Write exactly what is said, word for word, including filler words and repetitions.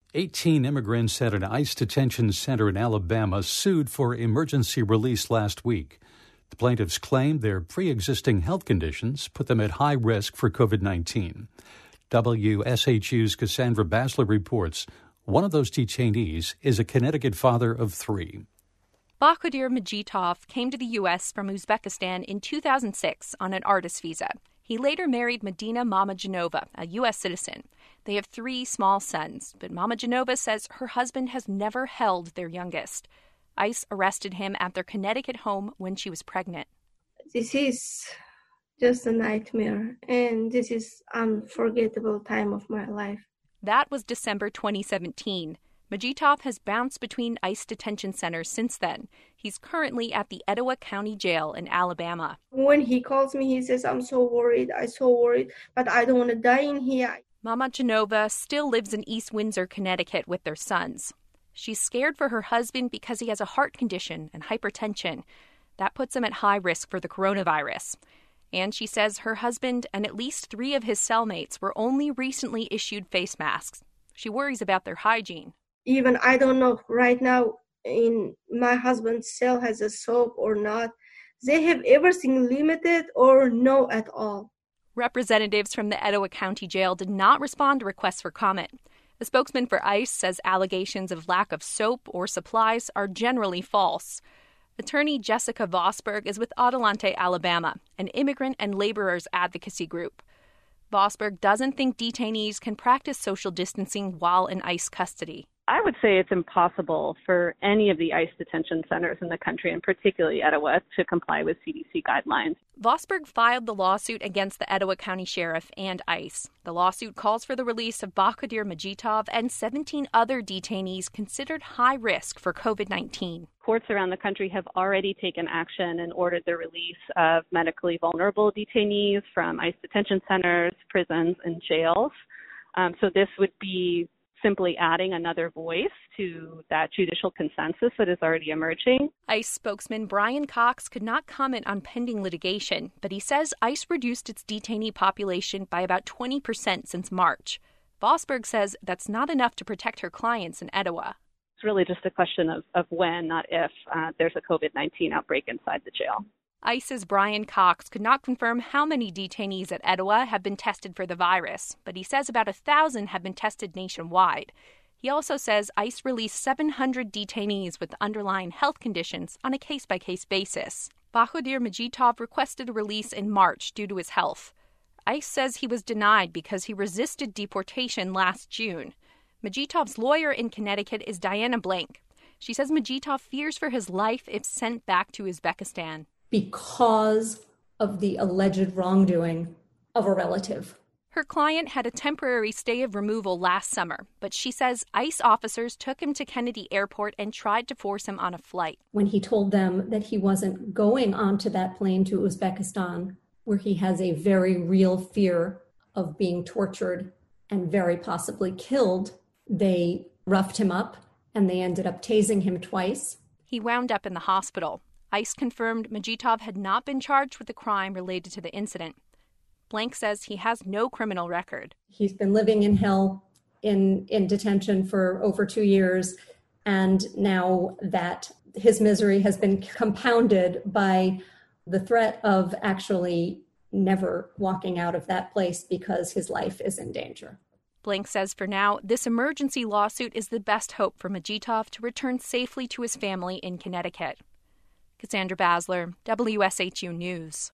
eighteen immigrants at an ICE detention center in Alabama sued for emergency release last week. The plaintiffs claimed their pre-existing health conditions put them at high risk for covid nineteen. W S H U's Cassandra Basler reports one of those detainees is a Connecticut father of three. Bahadur Majitov came to the U S from Uzbekistan in two thousand six on an artist visa. He later married Medina Mamajanova, a U S citizen. They have three small sons, but Mamajanova says her husband has never held their youngest. ICE arrested him at their Connecticut home when she was pregnant. This is just a nightmare, and this is unforgettable time of my life. That was December twenty seventeen. Majitov has bounced between ICE detention centers since then. He's currently at the Etowah County Jail in Alabama. When he calls me, he says, I'm so worried, I'm so worried, but I don't want to die in here. Mama Genova still lives in East Windsor, Connecticut with their sons. She's scared for her husband because he has a heart condition and hypertension. That puts him at high risk for the coronavirus. And she says her husband and at least three of his cellmates were only recently issued face masks. She worries about their hygiene. Even I don't know right now in my husband's cell has a soap or not. They have everything limited or no at all. Representatives from the Etowah County Jail did not respond to requests for comment. A spokesman for ICE says allegations of lack of soap or supplies are generally false. Attorney Jessica Vosberg is with Adelante, Alabama, an immigrant and laborers advocacy group. Vosberg doesn't think detainees can practice social distancing while in ICE custody. I would say it's impossible for any of the ICE detention centers in the country, and particularly Etowah, to comply with C D C guidelines. Vosberg filed the lawsuit against the Etowah County Sheriff and ICE. The lawsuit calls for the release of Bahadur Majitov and seventeen other detainees considered high risk for covid nineteen. Courts around the country have already taken action and ordered the release of medically vulnerable detainees from ICE detention centers, prisons, and jails. Um, so this would be simply adding another voice to that judicial consensus that is already emerging. ICE spokesman Brian Cox could not comment on pending litigation, but he says ICE reduced its detainee population by about twenty percent since March. Vosberg says that's not enough to protect her clients in Etowah. It's really just a question of, of when, not if, uh, there's a covid nineteen outbreak inside the jail. ICE's Brian Cox could not confirm how many detainees at Etowah have been tested for the virus, but he says about a thousand have been tested nationwide. He also says ICE released seven hundred detainees with underlying health conditions on a case-by-case basis. Bahadur Majitov requested a release in March due to his health. ICE says he was denied because he resisted deportation last June. Majitov's lawyer in Connecticut is Diana Blank. She says Majitov fears for his life if sent back to Uzbekistan. Because of the alleged wrongdoing of a relative. Her client had a temporary stay of removal last summer, but she says ICE officers took him to Kennedy Airport and tried to force him on a flight. When he told them that he wasn't going onto that plane to Uzbekistan, where he has a very real fear of being tortured and very possibly killed, they roughed him up and they ended up tasing him twice. He wound up in the hospital. ICE confirmed Majitov had not been charged with a crime related to the incident. Blank says he has no criminal record. He's been living in hell in, in detention for over two years, and now that his misery has been compounded by the threat of actually never walking out of that place because his life is in danger. Blank says for now, this emergency lawsuit is the best hope for Majitov to return safely to his family in Connecticut. Cassandra Basler, W S H U News.